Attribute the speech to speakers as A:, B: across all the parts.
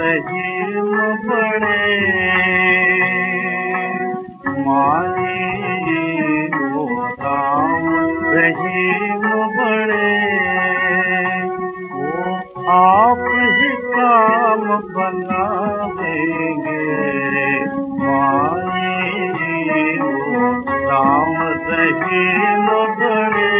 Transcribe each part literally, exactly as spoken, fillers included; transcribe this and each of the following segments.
A: रहीम बड़े माई वो राम रहीम बड़े वो आप ही काम बना देंगे माई वो राम रहीम बड़े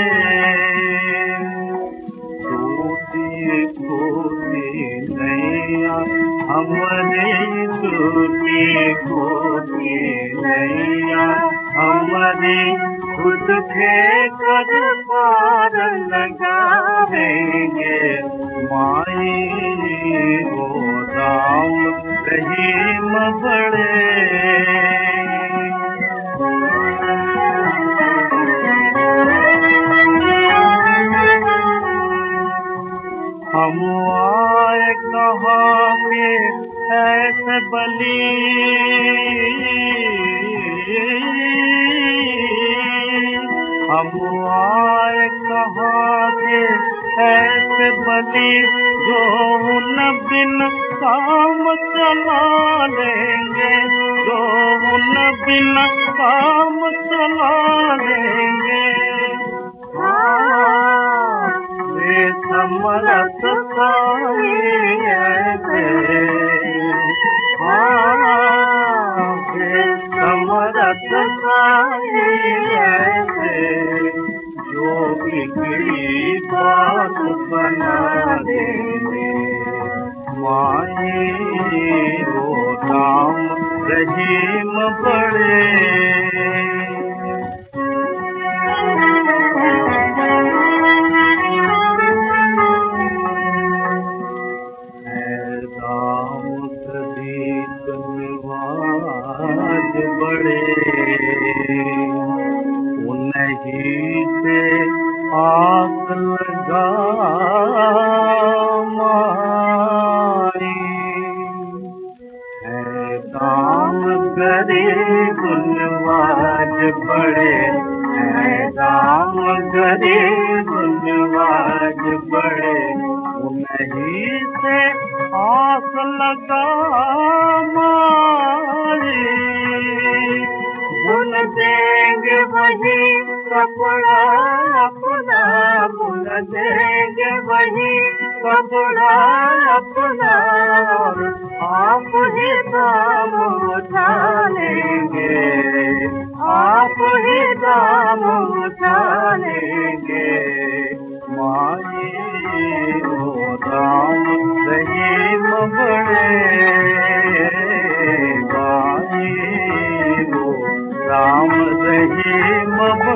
A: टूटी टूटी नैया हमारे टूटी टूटी नैया हमारे खुद के कर पार लगाएंगे माई वो राम रहीम बड़े हम आए कहाँ के ऐसे बली हम आए कहाँ के ऐसे बली जो न बिन काम चला लेंगे जो न बिन काम चला लेंगे समरथ साई ऐसे हाँ समरथ साई ऐसे जो बिगड़ी बात बना देंगे माई वो राम रहीम बड़े बड़े उन्हीं से आग लगा माई है काम गरीब नवाज बड़े है काम गरीब नवाज बड़े उन्हीं से आस लगा बुन देंगे वही कपड़ा अपना बुन देंगे वही कपड़ा अपना और आप ही दाम उठा लेंगे आप ही दाम उठा लेंगे माई वो राम रहीम बड़े माई राम रहीम